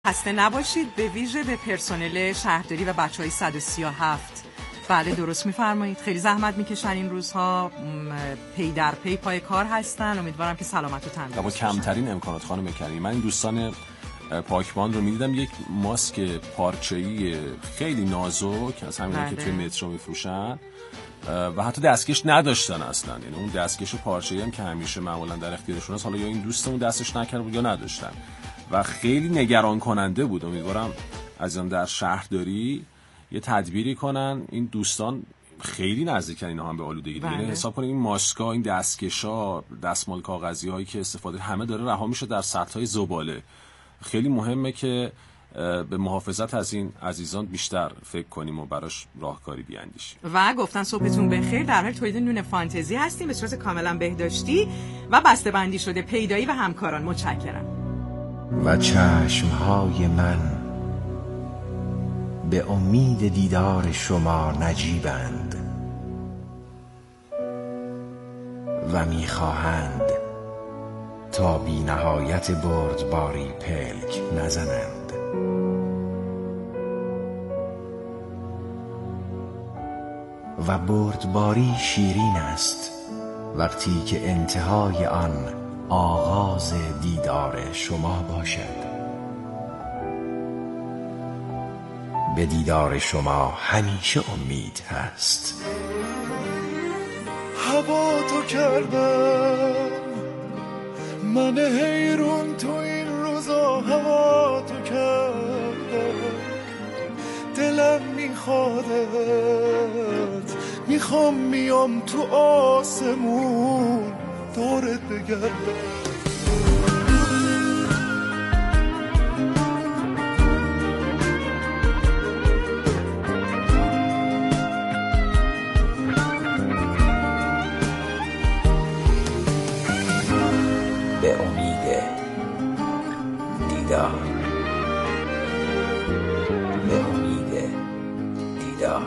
خسته نباشید. به ویژه به پرسنل شهرداری و بچهای 137. بله درست میفرمایید، خیلی زحمت میکشن این روزها، پی در پی پای کار هستن. امیدوارم که سلامت و تندرست با کمترین امکانات خانم کریم. من این دوستان پاکبان رو میدیدم، یک ماسک پارچه‌ای خیلی نازک از همین که توی مترو میفروشن و حتی دستکش نداشتن اصلا. یعنی اون دستکش پارچه‌ای هم که همیشه معمولا در اختیارشون است، حالا یا این دوستمون دستش نکرده بود یا نداشتن و خیلی نگران کننده بود. امیدوارم عزیزان در شهرداری یه تدبیری کنن. این دوستان خیلی نزدیکن اینا هم به آلودگی. یعنی حساب کنید این ماسکا، این دستکشا، دستمال کاغذی‌هایی که استفاده همه داره رها میشه در سطح‌های زباله. خیلی مهمه که به محافظت از این عزیزان بیشتر فکر کنیم و براش راهکاری بیاندیشیم. و گفتن صبحتون بخیر. در حال تولید نون فانتزی هستیم به صورت کاملا بهداشتی و بسته‌بندی شده، پیدایی و همکاران. متشکرم. و چشمهای من به امید دیدار شما نجیبند و میخواهند تا بی نهایت بردباری پلک نزنند. و بردباری شیرین است وقتی که انتهای آن آغاز دیدار شما باشد. به دیدار شما همیشه امید هست. هوا تو کردم من حیرون، تو این روزا هوا تو کردم. دلم میخوادت، میخوام میام تو آسمون دورت بگردم. به امید دیدار، به امید دیدار.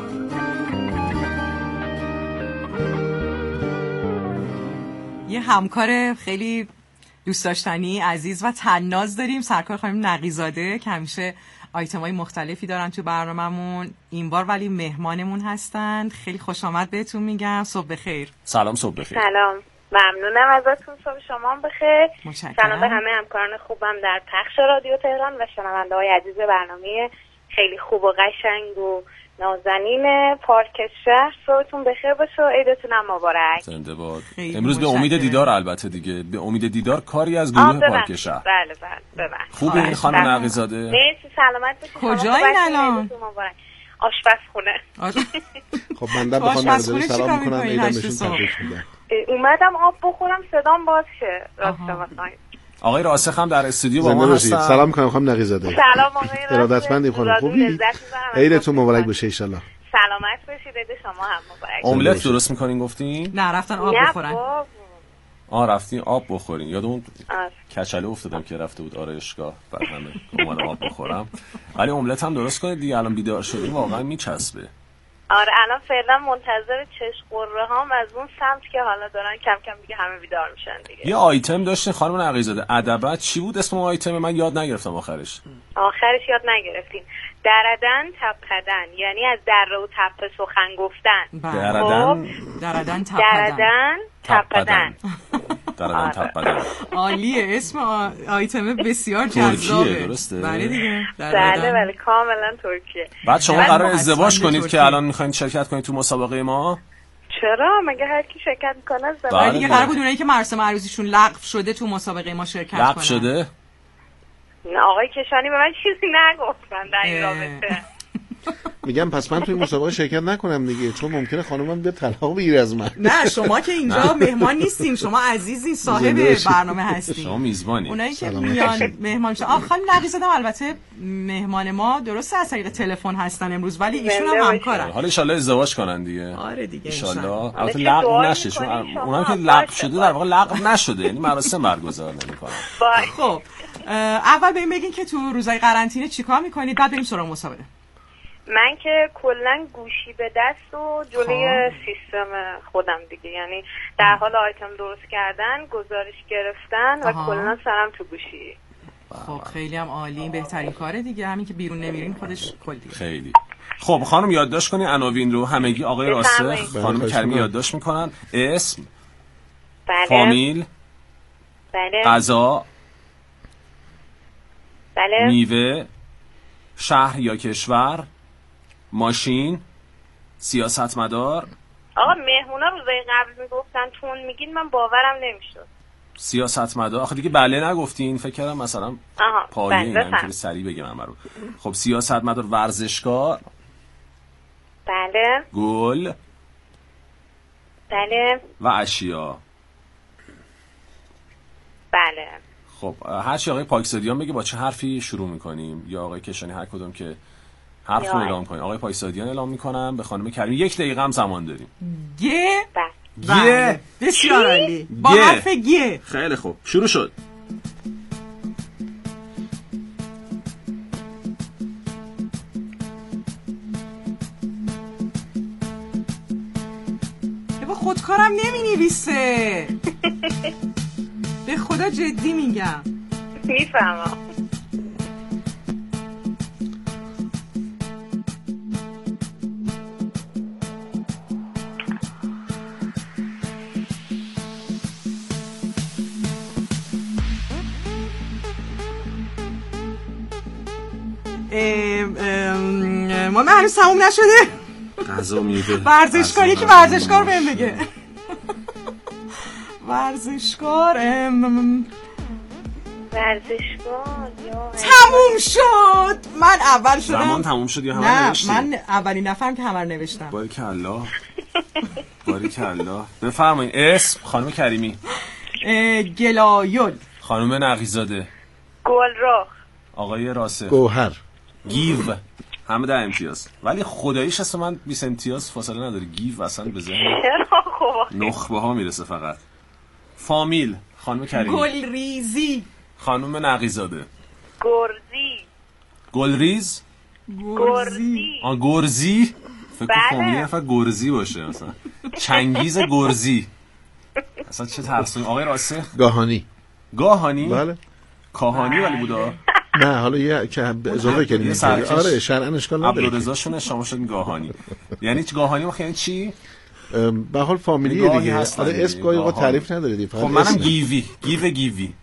یه همکار خیلی دوست داشتنی عزیز و طناز داریم، سرکار خانم نقی‌زاده که همیشه آیتم‌های مختلفی دارن تو برنامه‌مون. این بار ولی مهمانمون هستند. خیلی خوش آمد بهتون میگم. صبح بخیر. سلام. صبح بخیر. سلام، ممنونم ازتون. صبح شما هم بخیر. سلام به همه همکاران خوبم در پخش رادیو تهران و شنونده‌های عزیز برنامه خیلی خوب و قشنگ و نازنین پارک شهر. صبحتون بخیر باشه و عیدتون هم مبارک. زنده باد. امروز به امید دیدار، البته دیگه به امید دیدار کاری از گروه پارک شهر. بله ببخشید. خوبه خانم نقی‌زاده؟ مرسی، سلامت باشید. کجایین الان؟ آشپزخونه. خب من بخوام نقی‌زاده سلام می‌کنم، عیدم بهشون تبریک میگم. اومدم آب بخورم صدام باز شه. راسته بخواید آقای راسخ هم در استودیو با ما هستن. سلام می‌کنم خانم نقی‌زاده. سلام آقای راسخ. ارادتمندیم خانم. خوبی؟ عیدتون مبارک باشه ان شاءالله. سلامت باشید. عید شما هم مبارک. املت درست می‌کنین گفتین؟ نه رفتن آب بخورن. رفتین آب بخورین. یاد اون کچله افتادم که رفته بود آرایشگاه، بعد من اومدم آب بخورم. ولی املت هم درست کنید دیگه، الان بیدار شدیم واقعا میچسبه. آره الان فعلا منتظر چش قره هام از اون سمت که حالا دارن کم کم دیگه همه بیدار میشن دیگه. یه آیتم داشتین خانم نقی‌زاده، ادبت چی بود اسم اون آیتم؟ من یاد نگرفتم آخرش یاد نگرفتین. دردن تپدن، یعنی از دره و تپه سخن گفتن. دردن تپدن. دردن تپدن. عالیه، اسم آیتم بسیار جذابه. درسته؟ بله دیگه. بله کاملا ترکیه. بعد شما قرار ازدواج کنید که الان میخواین شرکت کنید تو مسابقه ما؟ چرا؟ مگه هر کی شرکت میکنه ازدواج؟ بله دیگه قرار بود اونایی که مراسم عروسیشون لغو شده تو مسابقه ما شرکت کنن. لغو شده؟ نه آقای کشانی به من چیزی نگفتن در این رابطه. میگم پس من توی مسابقه شرکت نکنم دیگه، چون ممکنه خانومم بیاد طلاق بگیره از من. نه شما که اینجا مهمان نیستین، شما عزیزین، صاحب برنامه هستین. شما میزبانی. اونایی که میان مهمان شدن. خانم نقی‌زاده البته مهمان ما درسته از طریق تلفن هستن امروز، ولی ایشون هم همکارن. حالا ان شاءالله ازدواج کنن دیگه. آره دیگه ان شاءالله. البته لغو نشه، چون اونم که لغو شده در واقع لغو نشده، یعنی مراسم برگزار نمی‌کنن. خب اول بگین که تو روزای قرنطینه چیکار می‌کنید، بعد بریم سراغ مسابقه. من که کلا گوشی به دست و جلوی سیستم خودم دیگه، یعنی در حال آیتم درست کردن، گزارش گرفتن و کلا سرم تو گوشی. خب خیلی هم عالی. این بهترین کاره دیگه، همین که بیرون نمیرین خودش کل دیگه. خیلی خب. خانم یادداشت کنی عناوین رو همگی. آقای راسخ، خانم کریمی یادداشت میکنن. اسم، بله. فامیل، بله. غذا، بله. میوه، شهر یا کشور، ماشین، سیاستمدار. آقا مهمونا روزای قبل میگفتن تون میگین، من باورم نمیشد. سیاستمدار آخه دیگه بله نگفتین، فکر کردم مثلا پایه این همینطوری سریع بگم من رو. خب سیاستمدار، ورزشکار. بله. گل. بله. و اشیا. بله. خب هر چی آقای پاکزادیان بگه با چه حرفی شروع میکنیم، یا آقای کشانی هر کدوم که حرف رو اعلام کنیم. آقای پاکزادیان اعلام میکنم، به خانم کریمی 1 دقیقه هم زمان داریم. بله. بسیار عالی. با حرف گ. خیلی خوب، شروع شد. با خودکارم نمی‌نویسه. به خدا جدی میگم. میفهمم. ما هنوز تموم نشده. غذا، میوه، ورزشکاری که ورزشکار بهم بگه. ورزشکار تموم شد. من اول شدم. زمان تموم شد یا همه نوشتی؟ نه من اولین نفرم که همه رو نوشتم. باریکالله. باریکالله. بفرمایید. اسم خانم کریمی. گلایل. خانم نقیزاده. گلرخ. آقای راسخ. گوهر. گیو. همه 10 امتیاز. ولی خداییش اصلا من 20 امتیاز فاصله نداره. گیو اصلا به ذهن نخبه ها میرسه فقط. فامیل خانم کریمی. گلریزی. خانم نقیزاده. گرزی. گلریز. گرزی. گرزی. فکر فامیل فقط گرزی باشه مثلا. چنگیز گرزی. اصلا چه ترسونی. آقای راسخ. گاهانی. گاهانی؟ بله. کاهانی ولی بودا. نه حالا یه که اضافه کنیم. آره شرعاً اشکال نداره. عبدالرضاشون شما شدین گاهانی. یعنی چی گاهانی؟ یعنی چی؟ به حال فامیلیه دیگه. آره اسم گاهی تعریف نداره دیگه. خب منم گیوی. گیوی.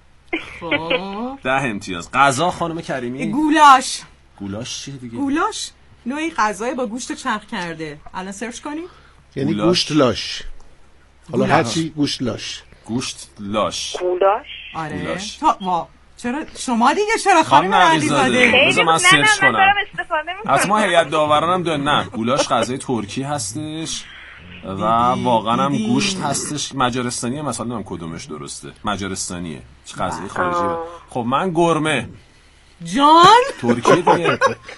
خب 10 امتیاز. غذا خانم کریمی. گولاش. گولاش چیه دیگه؟ گولاش نوعی غذای با گوشت چرخ کرده. الان سرچ کنیم. یعنی گوشت لاش. حالا هر چی گوشت لاش. گوشت لاش. گولاش. آره. تا چرا شما دیگه چرا خانم علیزاده؟ بذار من سرچ کنم. از ما هیئت داورانم داره. نه گولاش غذای ترکی هستش و واقعا هم گوشت هستش. مجارستانیه مثلا، نمیدونم کدومش درسته. مجارستانیه. چه غذای خارجیه. خب من گرمه. جان ترکیه دیگه.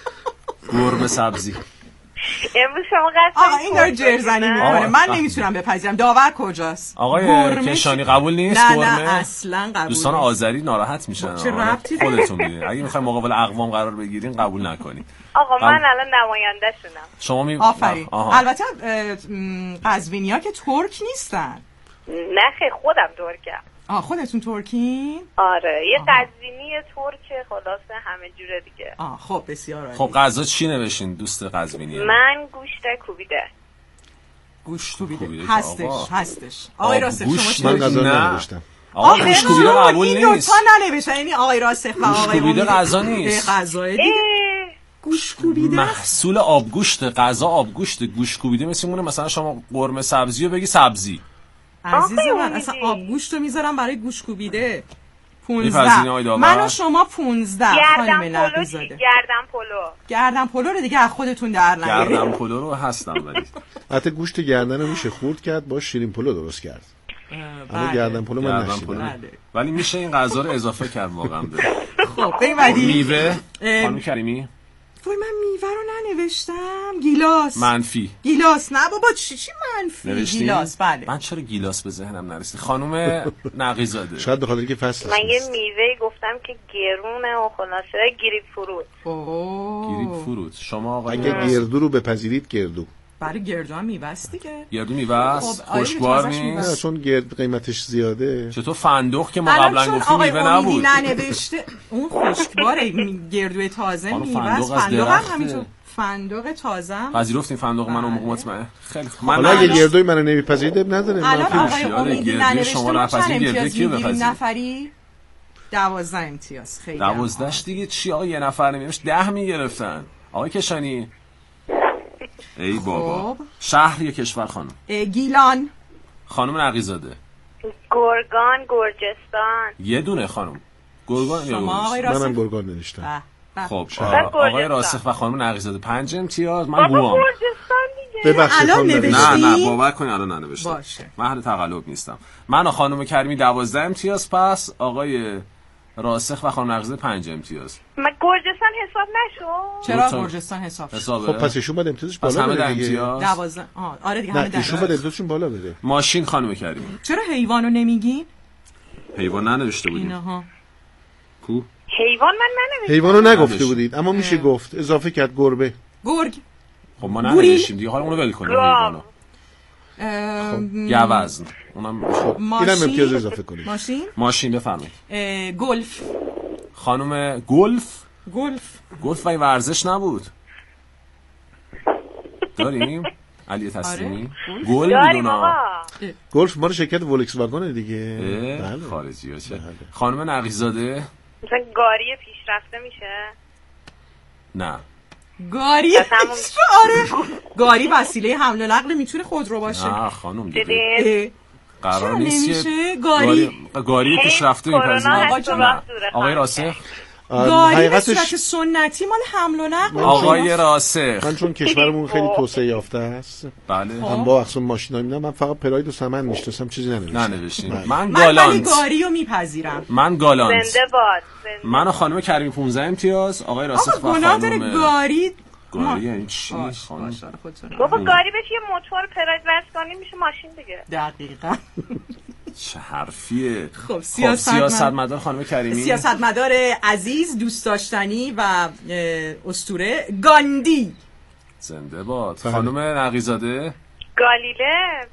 گرمه سبزی. امروز شما قصد این داره جرزنی میکنه. من نمیتونم بپذیرم. داور کجاست؟ آقای کشانی قبول نیست گرمه؟ نه اصلا قبول. دوستان آذری ناراحت میشن. چه ربطی خودتون میدونید. اگه میخوایم مقابل اقوام قرار بگیرین قبول نکنید. آقا من الان نماینده شونم. شما آفرین. البته قزوینی‌ها که ترک نیستن. نه خیر خودم ترکم. خودتون ترکین؟ آره یه قزوینی ترک خلاصه همه جوره دیگه. خب بسیار عالی. خب غذا چی نوشین دوست قزوینی؟ من گوشت کوبیده. گوشت کوبیده هستش. آقای راسخ شما چی من غذا ننوشتم. آقا گوشت کوبیده قبول نیست. این دوتا ننوشتن. یعنی آقای راسخ و آقای کوبیده غذا نیست. غذا دیگه. گوشت کوبیده محصول آبگوشت. غذا آبگوشت. گوشت کوبیده مثلا شما قرمه سبزی رو بگی سبزی. عزیز من اصلا آبگوشت رو میذارم برای گوشت کوبیده. 15 من و شما 15 خانم نقیزاده. گردن پلو رو دیگه از خودتون در نیارید. گردن پلو رو هستم ولی حتی گوشت گردن رو میشه خورد کرد با شیرین پلو درست کرد. بله. گردن پلو من نشیدم. ولی میشه این غذا رو اضافه کرد واقعا. خب ببینید میوه خانم کریمی. وای من میوه رو ننوشتم. گیلاس. منفی. گیلاس نه بابا چی منفی نوشتین؟ گیلاس. بله من چرا گیلاس به ذهنم نرسید. خانم نقیزاده. شاید به خاطر که فصل من یه میوه گفتم که گرونه و خلاصه گریپ فروت. گریپ فروت. شما آقای اگه گردو رو بپذیرید گردو. برای گردو هم میوست دیگه. گردو میوست خوشبار نیست چون قیمتش زیاده. چطور فندق که ما قبلا گفتیم میوه نبود ننوشته اون خوشباره گردو تازه میوست. فندق هم همینطور فندق تازه هم پذیرفتین فندق منو مطمئن خیلی خوب. حالا اگه گردوی منو نمیپذیرید نداره. الان آقای امیدی ننوشته چند امتیاز میگیریم نفری؟ 12 امتیاز. خیلی 12 دیگه چی آقا یه نفر نمیشه 10 میگرفتن آقای کشانی. ای بابا شهر یا کشور خانم؟ گیلان. خانم نقی‌زاده. گرگان گرجستان. یه دونه خانم گرگان یا منم گرگان نوشتم. خب آقای راسخ و خانم نقی‌زاده 5 امتیاز. من گوام الان نوشتی؟ نه باور کنی الان ننوشتم باشه محل تقلب نیستم. من و خانم کریمی 12 امتیاز پس آقای راسخ و خانم نقی‌زاده 5 امتیاز. من گرجستان حساب نشو. چرا گرجستان حسابه؟ خب پس ایشون باید امتیازش بالا بره دیگه. 12 آره دیگه همه 10. ایشون باید امتیازشون بالا بره. ماشین خانم کریمی. چرا حیوانو نمیگین؟ حیوان ننوشته بودیم. اینها. کو؟ حیوان من ننوشتم. حیوانو نگفته بودید اما میشه گفت. اضافه کرد گربه. گرگ. خب ما ننوشتیم دیگه حالا اونو ول کنیم حیوانو. گوزن اونم اینم امتیاز اضافه کنید. ماشین بفرمایید. گلف. خانم گلف و ورزش نبود داریم علی تسلیمی. گل میدونا گلف مال شرکت ولکس واگن دیگه. بله خارجی چه خانم نقی‌زاده. مثلا گاری پیشرفته میشه؟ نه گاری آره گاری وسیله حمل و نقل میتونه خودرو باشه. نه خانم دیگه قرار نیست که گاری پیشرفته میپذیره. آقای راسخ گاری به صورت سنتی مال حمل و نقل. آقای راسخ من چون کشورمون خیلی توسعه یافته است بله هم با اقسام ماشینا میدم من فقط پراید و سمن میشناسم چیزی ننوشتم. من گالانت گاریو میپذیرم. من گالانت. زنده باد. من و خانم کریمی 15 امتیاز. آقای راسخ و خانم گاری یعنی چی خانم؟ بابا گاری بشه یه موتور پراید وصل کنیم میشه ماشین دیگه. دقیقاً. چه حرفیه. خب سیاستمدار خانم کریمی. سیاستمدار عزیز دوست داشتنی و اسطوره گاندی. زنده باد. خانم نقی‌زاده. گالیله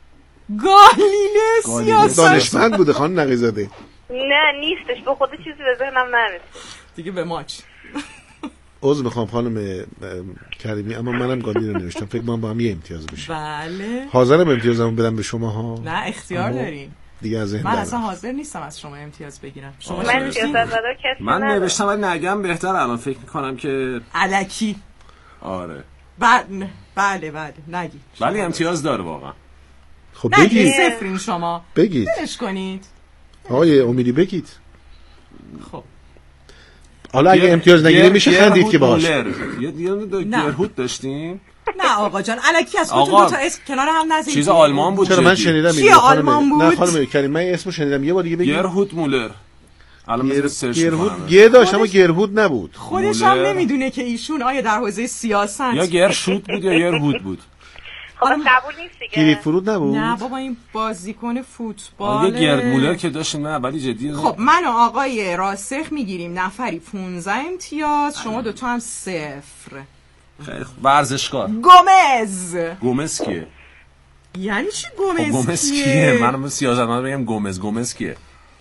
سیاست دانشمند بوده خانم نقی‌زاده. نه نیستش به خود چیزی به ذهنم نرسید دیگه به ماچ. عذر میخوام خانم کریمی اما منم گاندی رو نوشتم فکر کنم با هم یه امتیاز بشه. بله حاضرم امتیازمو بدم به شما ها. نه اختیار دارین دیگه از ذهن من اصلا حاضر نیستم از شما امتیاز بگیرم. شما من نوشتم ولی نگم بهتر الان فکر میکنم که الکی. آره بله نگی ولی امتیاز داره واقعا. خب بگید صفرین شما بگید بلش کنید آقای امیدی بگید. خب حالا اگه امتیاز نگیره میشه خندید که باش. یه گرهود داشتیم. نه آقا جان الکی از خودتون دو تا اسم کنار هم نذارید. چیز آلمان بود. چرا من شنیدم چی آلمان بود؟ نه خانم کریم من اسمو شنیدم یه بار دیگه بگید. گرهود مولر. الان میذارم سرچ کنم. گه داشت اما گرهود نبود. خودش هم نمیدونه که ایشون آیا در حوزه سیاست یا گرشود بود یا گرهود بود. حالا قبول نیست دیگه. گریت فرود نبود. نه بابا این بازیکن فوتبال. یه گرد مولر که داشتیم نه ولی جدی. خب من و آقای راسخ میگیریم نفری 15 امتیاز شما دو تا هم 0. خیلی ورزشکار. گومز کیه؟ یعنی چی گومز کیه؟ منم سیاستمدار بگم گومز کیه؟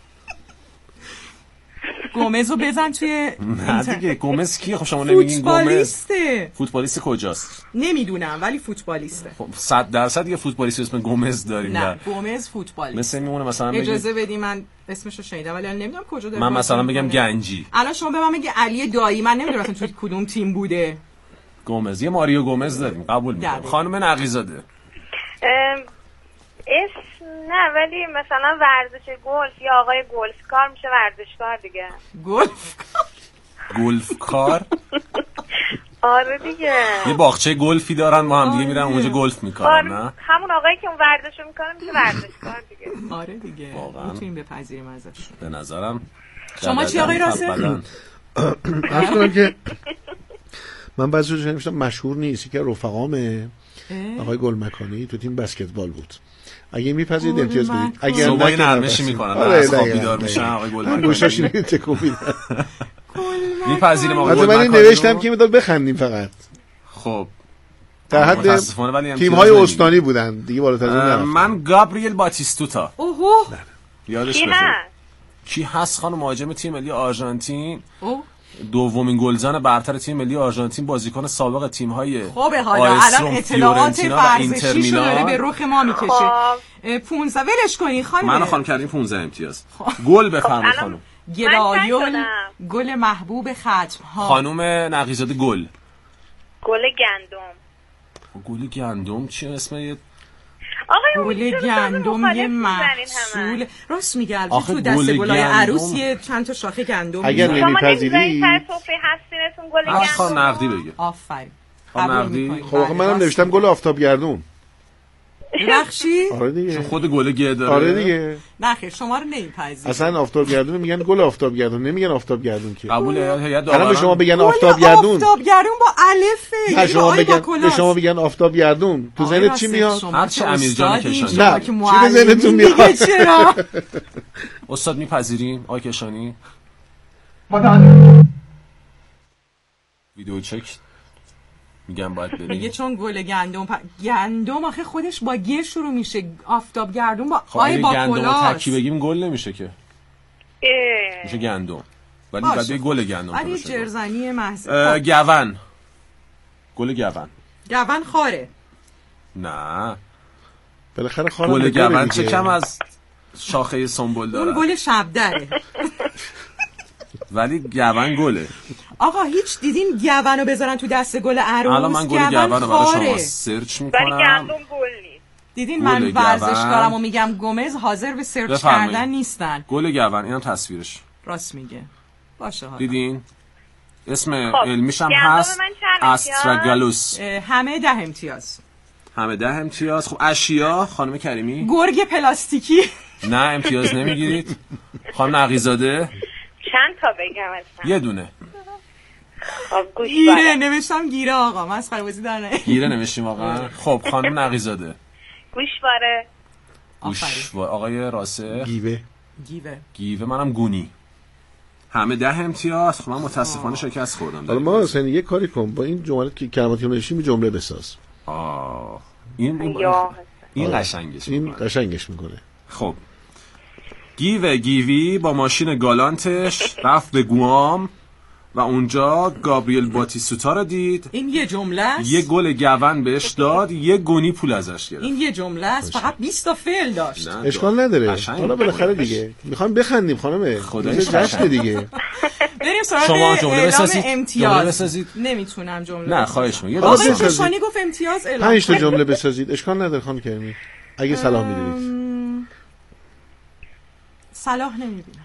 گومزو بزن توی نه دیگه گومز کیه؟ خب شما نمیگین گومز. فوتبالیست کجاست؟ نمیدونم ولی فوتبالیسته. خب 100% یه فوتبالیست اسم گومز داریم. نه گومز فوتبالیست. مثل میمونه مثلا اجازه بدی من اسمشو شنیدم ولی نمیدونم کجا داره. من مثلا بگم گنجی. الان شما به من میگی علی دایی من نمیدونم اصلا توی کدوم تیم بوده. گومز یه ماریو گومز داریم قبول میکنم. خانم نقی‌زاده. نه ولی مثلا ورزش گلف یا آقای گلفکار میشه ورزشکار دیگه. گلفکار؟ آره دیگه. یه باغچه گلفی دارن با هم دیگه میرن اونجا گلف میکنن نه؟ همون آقایی که اون ورزشو میکنه میشه ورزشکار دیگه. آره دیگه. میتونیم بپذیریم ازش. به نظرم شما چی آقای راسخ؟ عرض کنم که من بعضی روزا نوشتم مشهور نیست که رفقامه آقای گلمکانی تو تیم بسکتبال بود. اگه میپذیرید امتیاز بدید. اگه صبح نرمشی میکنن از خواب بیدار میشن آقای گلمکانی. گوشاش اینو تکون میدن. میپذیریم آقای گلمکانی. من نوشتم که میذار بخندیم فقط. خب در حد تیم‌های استانی بودن دیگه، بالاتر از اون من گابریل باتیستوتا. اوهو یادش بخیر. کی هست خانم؟ مهاجم تیم ملی آرژانتین، دومین گلزن برتر تیم ملی آرژانتین، بازیکن سابق تیم‌های خوبه. حالا الان اطلاعات ورزشی شده به رخ ما میکشه. 15 ولش کنین خانم. من خانم کردیم 15 امتیاز. گل بفرمایید خانم. گلایول، گل محبوب ختم‌ها. خانم نقی‌زاده گل. گل گندم. گل گندم چیه اسم؟ گل گندم یه محصول. راست میگه البته تو دست گلای عروس یه چند تا شاخه گندم. اگر نمیپذیری خانم نقدی بگه. آفرین. خب منم نوشتم گل آفتابگردون. بخشی؟ آره دیگه. خود گل گه داره. آره دیگه. نه خیر شما رو نمیپذیرم. اصلا آفتابگردون میگن گل آفتابگردون، نمیگن آفتابگردون که. قبول هیئت داوران. الان به شما بگن آفتابگردون. آفتابگردون با الفه. نه شما بگن آفتابگردون. تو ذهنت چی میاد؟ هر چه امیر جان کشانی. نه. چی به ذهنتون میاد؟ چرا؟ استاد میپذیریم آقای کشانی؟ ویدیو چک میگم باید بریم. میگه چون گل گندم آخه خودش با گه شروع میشه. آفتاب گردون با آی با کلاس. گندم تکی بگیم گل نمیشه که. میشه گندم. ولی بعد به گل گندم ولی جرزنی محض. گون. گل گون. گون خاره. نه. بالاخره خانم گل گون چه کم از شاخه سنبل داره. اون گل شبدره. ولی گون گله. آقا هیچ دیدین گونو بذارن تو دست گل عروس؟ الان من گل گونو برای شما سرچ میکنم. ولی گندم گل نیست. دیدین من ورزشکارم و میگم گومز حاضر به سرچ کردن نیستن. گل گون اینم تصویرش. راست میگه. باشه حالا. دیدین؟ اسم علمیش هم هست استراگالوس. همه 10 امتیاز. همه 10 امتیاز. خب اشیا خانم کریمی؟ گرگ پلاستیکی. نه امتیاز نمیگیرید. خانم نقی‌زاده چند تا بگم اصلا؟ یه دونه. گیره نوشتم گیره آقا مسخره بازی در نه. گیره نوشتیم واقعا. خب خانم نقی‌زاده گوشواره. آقای راسه گیوه منم گونی. همه 10 امتیاز. خب من متاسفانه شکست خوردم. حالا ما اصلا یه کاری کن با این جملات که کلماتی رو نوشتیم جمله بساز. این قشنگش میکنه. خب گیوی با ماشین گالانتش رفت به گوام و اونجا گابریل باتیستوتا رو دید. این یه جمله است. یه گل گون بهش داد، یه گونی پول ازش گرفت. این یه جمله است. فقط 20 تا فعل داشت. اشکال نداره. حالا بالاخره دیگه میخوام بخندیم خانم. خدایش جشن دیگه. بریم سراغ شما جمله بسازید. امتیاز. نمیتونم جمله. نه خواهش می‌کنم. آقا کشانی گفت امتیاز اعلام. 5 تا جمله بسازید. اشکال نداره خانم کریمی. اگه صلاح می‌دونید. صلاح نمی‌بینم.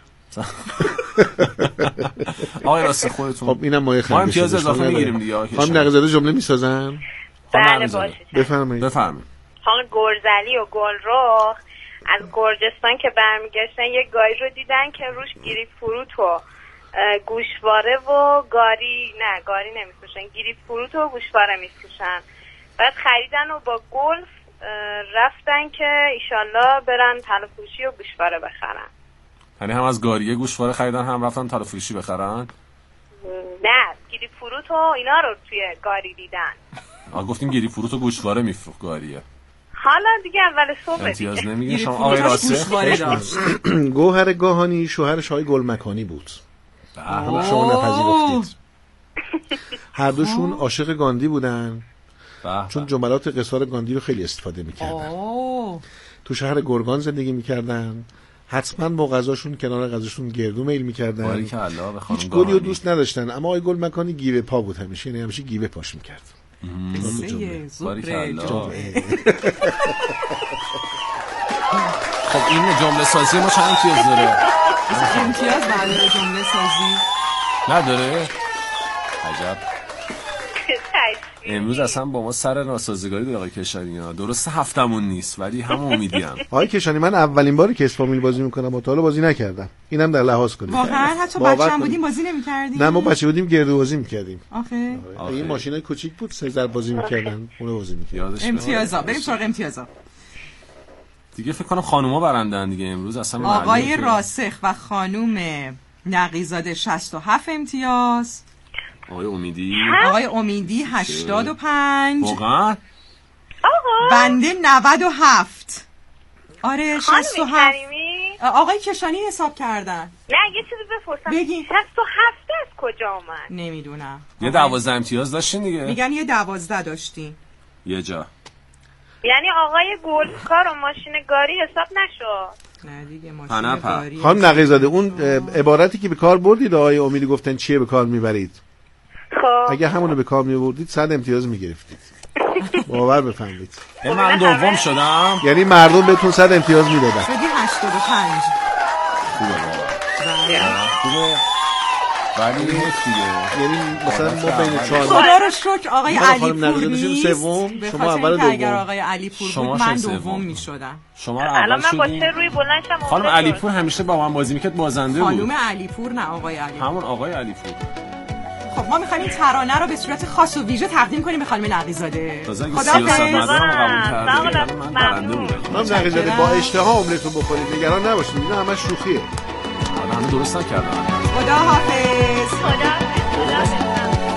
آقای راست خودتون. خب اینم ما امتیاز اضافه میگیریم دیگه. خانم نقی‌زاده جمله میسازن؟ بله باشه. بفرمایید. خانم گرزلی و گلرخ از گرجستان که برمیگشتن یه گاری رو دیدن که روش گیری فروت و گوشواره و گاری نمی‌فروشن. گیری فروت و گوشواره می‌فروشن. بعد خریدن و با گلف رفتن که ایشالله برن طلا فروشی و گوشواره بخرن. یعنی هم از گاریه گوشواره خریدن هم رفتن طلا فروشی بخرن؟ نه گیری فروت و اینا رو توی گاری دیدن. گفتیم گیری فروت و گوشواره میفروخت گاریه. حالا دیگه اول صبح امتیاز نمیگه شما آقای راسته. گوهر گاهانی شوهرش آقای گلمکانی بود. شما نپذیرفتید. هر دوشون عاشق گاندی بودن. چون جملات قصار گاندی رو خیلی استفاده میکردن. تو شهر گرگان زندگی میکردن. حتما با غذاشون کنار غذاشون گردو میل میکردن. هیچ گلی رو دوست نداشتن. اما آقای گلمکانی گیوه پا بود همیشه. یعنی همیشه گیوه پاش میکرد. خب این جمله سازی ما چند امتیاز داره؟ امتیاز نداره جمله سازی نداره؟ عجب. امروز اصلا با ما سر ناسازگاری داره آقای کشانی ها. درسته هفتمون نیست ولی هم امیدیم. آقای کشانی من اولین باری که اسپامیل بازی میکنم و تا حالا بازی نکردم. اینم در لحاظ کنید. واقعا حتی بچه‌ام بودیم بازی نمی‌کردیم. نه ما بچه بودیم گردو بازی می‌کردیم. آخه این ماشینای کوچیک بود سه بازی می‌کردن. اون بازی می‌کردن. امتیازا بریم سراغ امتیازا. دیگه فکر کنم خانوما برندن دیگه امروز اصلا. آقای راسخ و خانوم نقی‌زاده 67 امتیاز. آقای امیدی 85. واقعا بنده 97. آره 67. آقای کشانی حساب کردن. نه یه چیزی بپرسم، بگی 67 از کجا اومد؟ نمیدونم. یه 12 امتیاز داشتین دیگه. میگن یه 12 داشتین یه جا. یعنی آقای گلکار و ماشینگاری حساب نشد؟ نه دیگه ماشینگاری. خانم نقی‌زاده اون عبارتی که به کار بردید آقای امیدی گفتن چیه به کار میبرید؟ خب اگه همونو به کار میبردید 100 امتیاز میگرفتید. باور بفهمید. من دوم شدم. یعنی مردم بهتون 100 امتیاز میدادن. شدی 85. خوبه بابا. خوبه. ولی دیگه یعنی مثلا ما بین 4 خدا رو شکر آقای علیپور نیست. سوم، شما اول دوم. اگر آقای علیپور بود من دوم میشدم. شما اول شدین. الان من با چه روی بلندشم؟ خانم علیپور همیشه با من بازی میکرد بازنده بود. خانم علیپور نه آقای علیپور. همون آقای علیپور. خب ما می‌خوایم این ترانه رو به صورت خاص و ویژه تقدیم کنیم به خانم نقی‌زاده. خدا سیاستمدارم قبول کرده. من برنده بودم. خانم نقی‌زاده با اشتها املتو بخورید، نگران نباشید. اینا همش شوخیه. همه درست نکردن. خدا حافظ. خدا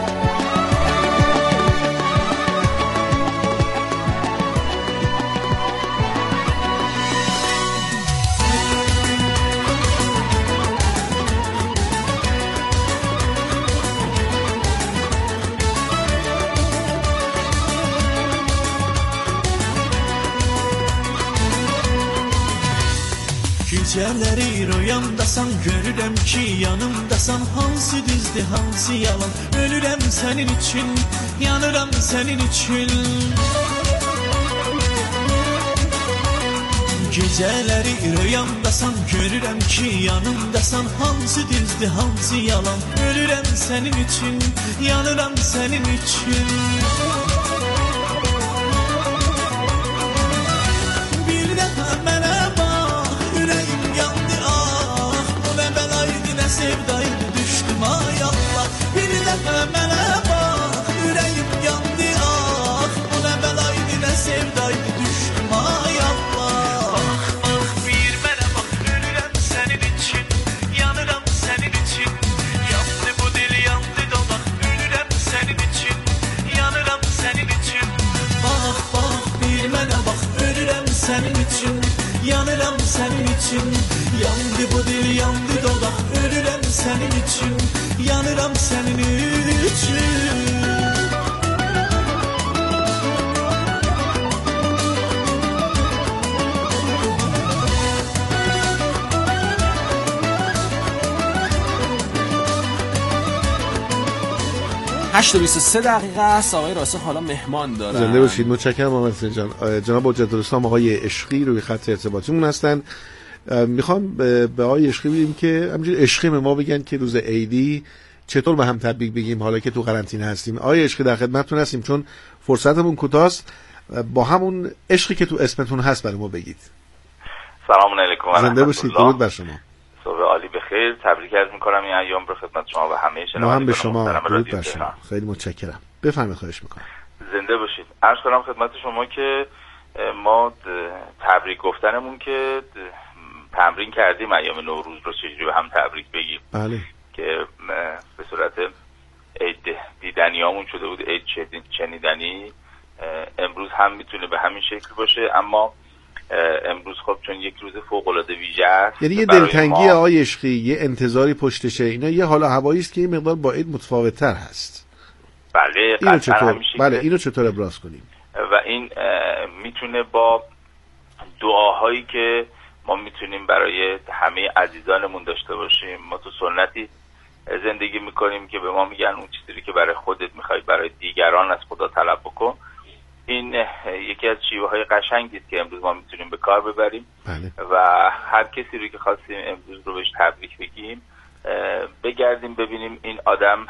Gecələri rüyamdasan, görürəm ki yanımdasan. Hansı düzdür, hansı yalan? Ölürəm sənin üçün, yanıram sənin üçün. Gecələri rüyamdasan, görürəm ki yanımdasan. Hansı düzdür, hansı yalan? Ölürəm sənin üçün, yanıram sənin üçün. Bir dəfə mənə sevdaydı düştüm ay Allah. Bir dəfə mənə bax, ürəyim yandı ah. Bu nə bəlaydı, nə sevdaydı düştüm ay Allah. Bax, bax, bir mənə bax, ölürəm sənin için, yanıram sənin için. Yandı bu dil, yandı dodaq, ölürəm sənin için, yanıram sənin için. Bax, bax, bir mənə bax, ölürəm sənin için, yanıram sənin için. Yandı bu dil, yandı dodaq, ölürəm sənin üçün, yanıram sənin üçün. هشت و 23 دقیقه است. آقای راسخ حالا مهمان دارن. زنده باشید. متشکرم آقای حسین جان. جناب حجت‌الاسلام آقای عشقی روی خط ارتباطیمون هستن. میخوام به آقای عشقی بگیم که همینجوری عشقی به ما بگن که روز عیدی چطور به هم تبریک بگیم حالا که تو قرنطینه هستیم. آقای عشقی در خدمتتون هستیم چون فرصتمون کوتاست. با همون عشقی که تو اسمتون هست برای ما بگید. سلام علیکم. زنده باشید. درود بر شما. صبح عالی بخیر. تبریک عرض می‌کنم این ایام رو خدمت شما و همه شنوندگان. ما هم به شما. درود بر شما. خیلی متشکرم. بفرمایید. خواهش می‌کنم. زنده باشید. عرض کنم خدمت شما که ما تبریک گفتنمون که تمرین کردیم ایام نوروز رو چجوری به هم تبریک بگیم. بله. که به صورت عید دیدنیامون شده بود، عید شنیدنی. امروز هم میتونه به همین شکل باشه، اما امروز خب چون یک روز فوق‌العاده ویژه است، یعنی یه دلتنگی آقای عشقی، یه انتظاری پشتشه، اینا یه حال و هوایی است که این مقدار با عید متفاوت‌تر هست. بله. اینو چطور اینو چطور ابراز کنیم؟ و این میتونه با دعاهایی که ما میتونیم برای همه عزیزانمون داشته باشیم. ما تو سنتی زندگی میکنیم که به ما میگن اون چیزی که برای خودت میخوای برای دیگران از خدا طلب بکن. این یکی از شیوه های قشنگی است که امروز ما میتونیم به کار ببریم. بله. و هر کسی رو که خواستیم امروز رو بهش تبریک بگیم، بگردیم ببینیم این آدم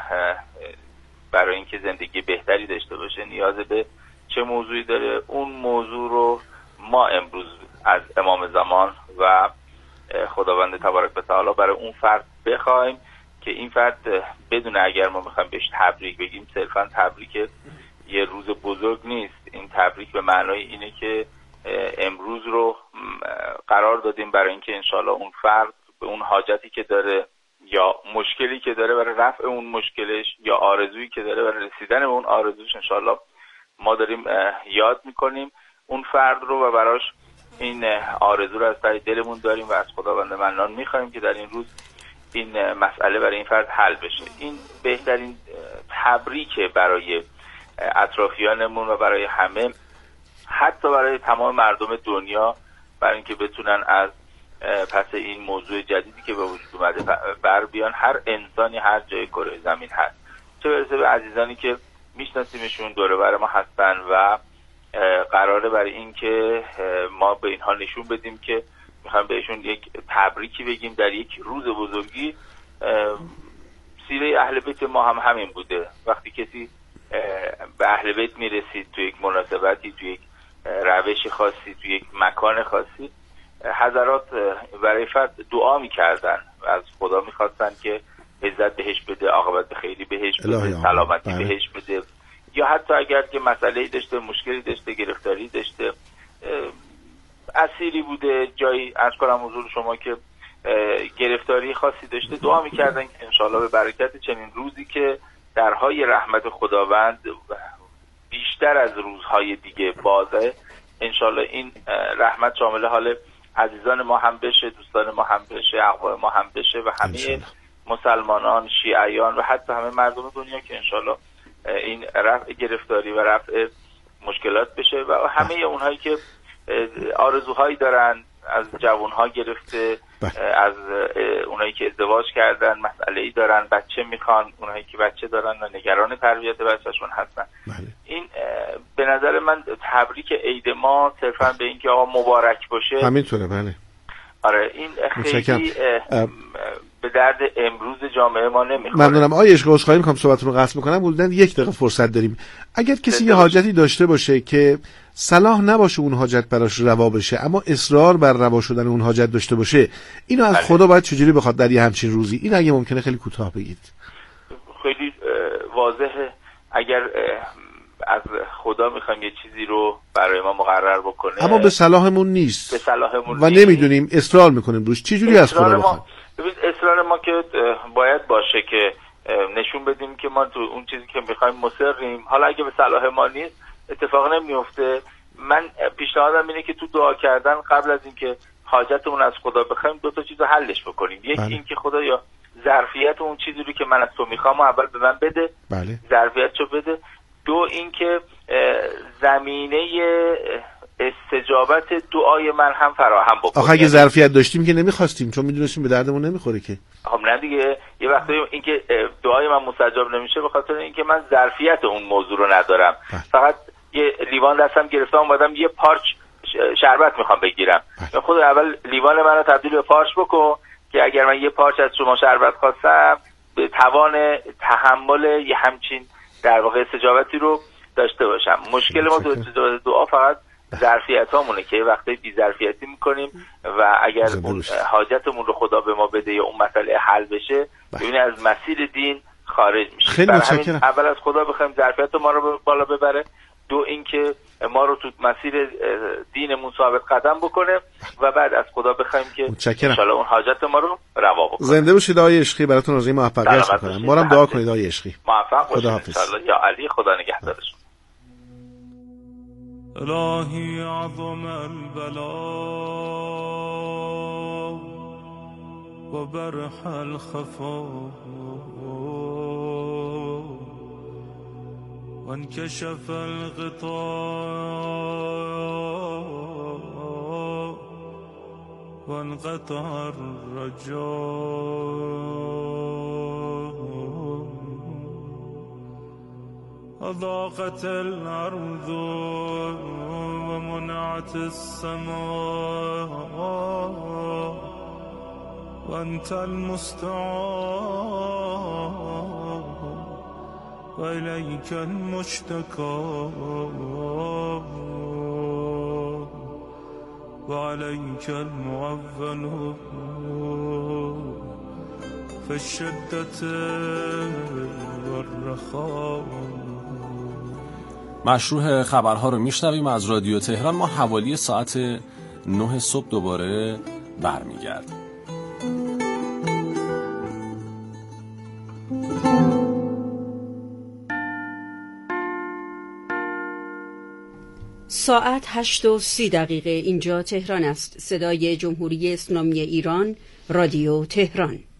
برای اینکه زندگی بهتری داشته باشه نیاز به چه موضوعی داره. اون موضوع رو ما امروز از امام زمان و خداوند تبارک و تعالی برای اون فرد بخوایم که این فرد بدون اگر ما میخوایم بهش تبریک بگیم صرفا تبریک یه روز بزرگ نیست. این تبریک به معنای اینه که امروز رو قرار دادیم برای اینکه انشالله اون فرد به اون حاجتی که داره یا مشکلی که داره برای رفع اون مشکلش یا آرزویی که داره برای رسیدن به اون آرزوش، انشالله ما داریم یاد میکنیم اون فرد رو و براش این آرزو رو از ته دلمون داریم و از خداوند منان میخوایم که در این روز این مسئله برای این فرد حل بشه. این بهترین تبریک برای اطرافیانمون و برای همه، حتی برای تمام مردم دنیا، برای اینکه بتونن از پس این موضوع جدیدی که به وجود اومده بر بیان. هر انسانی هر جای کره زمین هست، چه برسه به عزیزانی که میشناسیمشون دور و بر ما هستن و قراره برای این که ما به اینها نشون بدیم که میخوایم بهشون یک تبریکی بگیم در یک روز بزرگی. سیره اهل بیت ما هم همین بوده. وقتی کسی به اهل بیت میرسید تو یک مناسبتی، تو یک روش خاصی، تو یک مکان خاصی، حضرات برای فرد دعا میکردن و از خدا میخواستن که عزت بهش بده، عاقبت خیری بهش بده، سلامتی بهش بده، یا حتی اگر که مسئله‌ای داشته، مشکلی داشته، گرفتاری داشته، اسیری بوده، جایی از کنم حضور شما که گرفتاری خاصی داشته، دعا میکردن که انشالله به برکت چنین روزی که درهای رحمت خداوند بیشتر از روزهای دیگه بازه، انشالله این رحمت شامل حال عزیزان ما هم بشه، دوستان ما هم بشه، اقوام ما هم بشه و همه مسلمانان، شیعیان و حتی همه مردم دنیا، که انشالله این رفع گرفتاری و رفع مشکلات بشه و همه اونهایی که آرزوهایی دارن، از جوانها گرفته، از اونایی که ازدواج کردن مسئله‌ای دارن، بچه میخوان، اونایی که بچه دارن و نگران تربیت بچه‌شون هستن. این به نظر من تبریک عید ما صرفا به این که آقا مبارک باشه همینطوره. بله آره، این خیلی به درد امروز جامعه ما نمیخوره. ممنونم. آقای عشقی، عذرخواهی می‌کنم صحبتتون رو قطع می‌کنم. بودن یک دقیقه فرصت داریم. اگر کسی یه حاجتی داشته باشه که صلاح نباشه اون حاجت براش روا بشه، اما اصرار بر روا شدن اون حاجت داشته باشه، اینو از خدا باید چجوری بخواد در یه همچین روزی؟ این اگه ممکنه خیلی کوتاه بگید. خیلی واضحه. اگر از خدا میخوایم یه چیزی رو برای ما مقرر بکنه اما به صلاحمون نیست، به صلاحمون و نمیدونیم، اصرار میکنیم روش، چجوری از خدا بخوایم؟ ببین، اصرار ما که باید باشه که نشون بدیم که ما تو اون چیزی که میخوایم مصریم. حالا اگه به صلاح ما نیست اتفاق نمیفته. من پیشنهادم اینه که تو دعا کردن قبل از اینکه حاجتمون از خدا بخوایم دو تا چیزو حلش بکنیم. یک این که خدایا ظرفیت اون چیزی رو که من از تو میخوام اول به من بده، ظرفیتشو بده. دو این که زمینه استجابت دعای من هم فراهم بکنه. آخه اگه ظرفیت داشتیم که نمیخواستیم، چون میدونستیم به دردمون نمیخوره که. خب نه دیگه، یه وقتی این که دعای من مستجاب نمیشه به خاطر اینکه من ظرفیت اون موضوع رو ندارم. فقط یه لیوان دستم گرفتم اومدم یه پارچ شربت میخوام بگیرم. خود اول لیوان منو تبدیل به پارچ بکن که اگر من یه پارچ از شما شربت خواستم به توان تحمل یه همچین در واقع استجابتی رو داشته باشم. مشکل ما تو استجابت دعا فقط ظرفیت هامونه که وقتی بی ظرفیتی میکنیم و اگر اون حاجتمون رو خدا به ما بده یا اون مسئله حل بشه، ببینید از مسیر دین خارج میشه. خیلی متشکرم. اول از خدا بخوایم ظرفیت ما رو بالا ببره، دو اینکه ما رو تو مسیر دینمون ثابت قدم بکنه و بعد از خدا بخوایم که ان شاء الله اون حاجت ما رو روا بکنه. زنده باشید آقای عشقی، براتون آرزوی موفقیت می‌کنم. بارم دعا کنید آقای عشقی. موفق باشید ان شاء الله. یا علی، خدا نگهدارتون. الهی عظم البلا و برح الخفا و انکشف الغطاء و انقطع الرجاء أضاقت الأرض ومنعت السماء وأنت المستعان وإليك المشتكى وعليك المعول في الشدة والرخاء. مشروع خبرها رو میشنویم از رادیو تهران. ما حوالی ساعت 9 صبح دوباره برمیگردیم. ساعت 8:30 اینجا تهران است. صدای جمهوری اسلامی ایران، رادیو تهران.